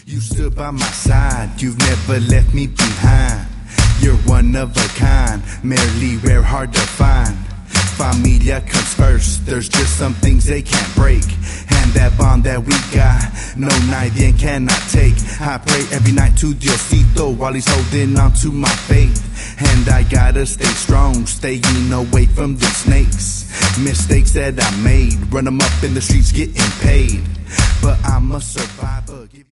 You stood by my side, you've never left me behind. You're one of a kind, merely rare, hard to find. Familia comes first, there's just some things they can't break. And that bond that we got, no nadie cannot take. I pray every night to Diosito while he's holding on to my faith. And I gotta stay strong, staying away from the snakes. Mistakes that I made, run them up in the streets getting paid. But I'm a survivor.